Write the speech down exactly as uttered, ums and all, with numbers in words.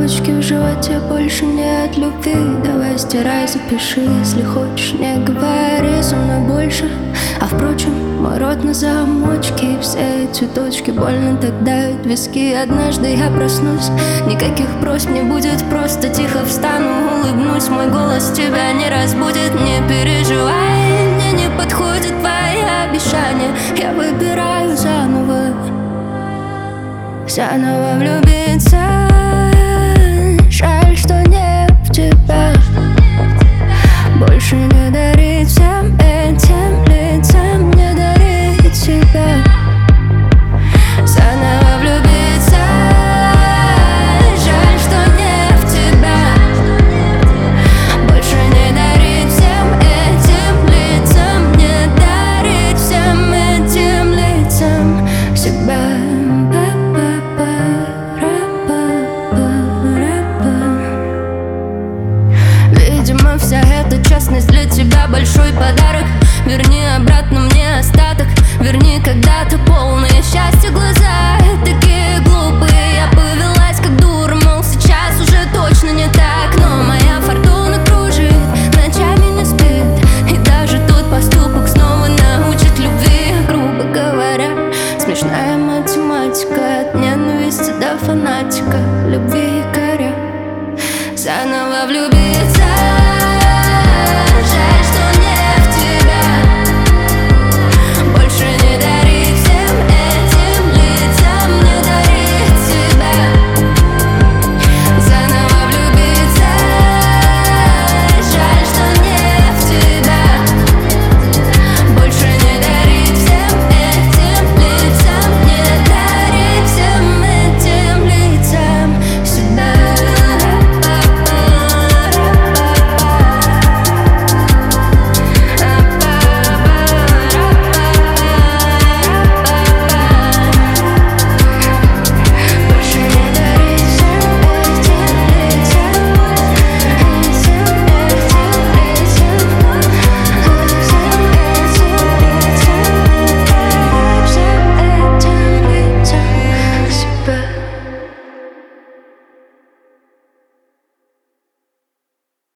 бабочки в животе больше нет любви. Давай стирай, запиши, если хочешь, не говори со мной больше. А впрочем, мой рот на замочке, и все цветочки больно так давят виски. Однажды я проснусь, никаких просьб не будет, просто тихо встану, улыбнусь. Мой голос тебя не разбудит, не переживай, мне не подходят твои обещания. Я выбираю заново, заново влюбиться. Жаль, что не в тебя, больше не дарить всем этим лицам, не дарить себя. Заново влюбиться. Жаль, что не в тебя, больше не дарить всем этим лицам, не дарить всем этим лицам себя. Видимо, вся эта честность для тебя большой подарок. Верни обратно мне остаток, верни когда-то полные счастья глаза. Такие глупые, я повелась как дура, мол, сейчас уже точно не так. Но моя фортуна кружит, ночами не спит, и даже тот поступок снова научит любви. Грубо говоря, смешная математика, от ненависти до фанатика, любви и горя. Заново влюбиться.